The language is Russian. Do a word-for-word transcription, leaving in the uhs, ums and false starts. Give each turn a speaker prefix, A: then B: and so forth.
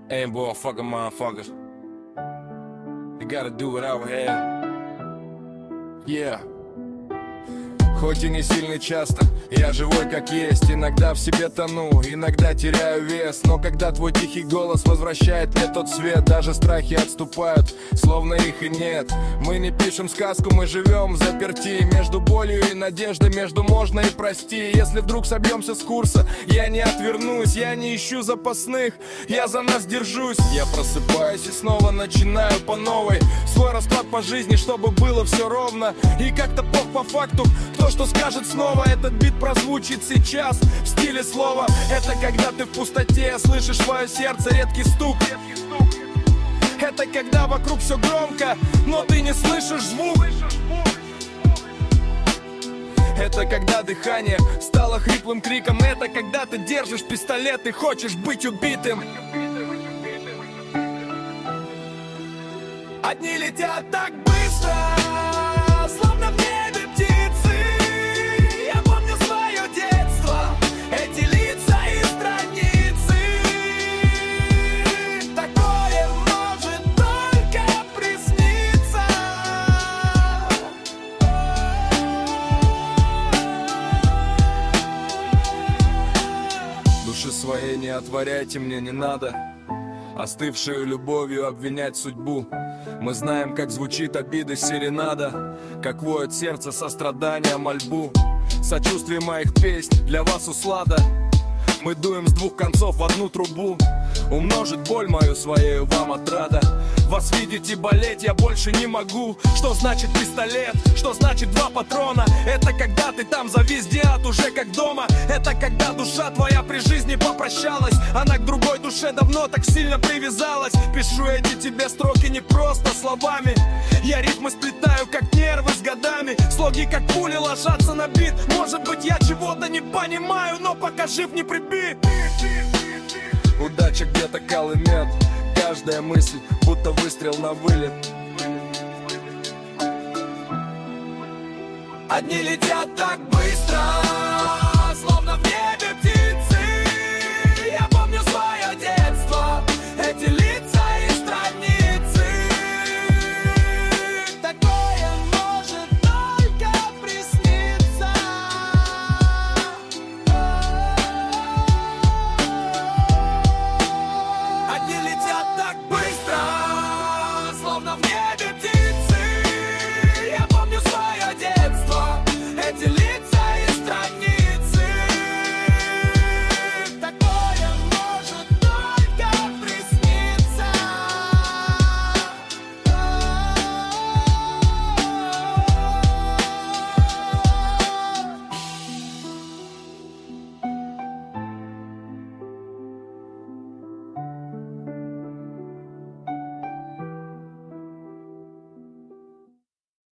A: Hey, boy, fucking motherfuckers. You gotta do what I would have. Yeah. Хоть и не сильно часто, я живой как есть. Иногда в себе тону, иногда теряю вес. Но когда твой тихий голос возвращает мне тот свет, даже страхи отступают, словно их и нет. Мы не пишем сказку, мы живем в заперти. Между болью и надеждой, между можно и прости. Если вдруг собьемся с курса, я не отвернусь. Я не ищу запасных, я за нас держусь. Я просыпаюсь и снова начинаю по новой свой расклад по жизни, чтобы было все ровно. И как-то пох по факту, то, что скажет снова, этот бит прозвучит сейчас в стиле слова. Это когда ты в пустоте слышишь свое сердце, редкий стук. Это когда вокруг все громко, но ты не слышишь звук. Это когда дыхание стало хриплым криком. Это когда ты держишь пистолет и хочешь быть убитым. Одни летят так быстро, словно в небе птицы. Я помню свое детство, эти лица и страницы. Такое может только присниться. Души своей не отворяйте, мне не надо остывшую любовью обвинять судьбу. Мы знаем, как звучит обида серенада, как воет сердце сострадания мольбу. Сочувствие моих песнь для вас услада. Мы дуем с двух концов в одну трубу. Умножит боль мою своею вам отрада. Вас видеть и болеть я больше не могу. Что значит пистолет? Что значит два патрона? Это когда ты там завис, от уже как дома. Это когда душа твоя при жизни попрощалась. Она к другой душе давно так сильно привязалась. Пишу эти тебе строки не просто словами. Я ритмы сплетаю как нервы с годами. Слоги как пули ложатся на бит. Может быть я чего-то не понимаю, но пока жив не прибит. Удача где-то колымет. Каждая мысль, будто выстрел на вылет. Одни летят так быстро,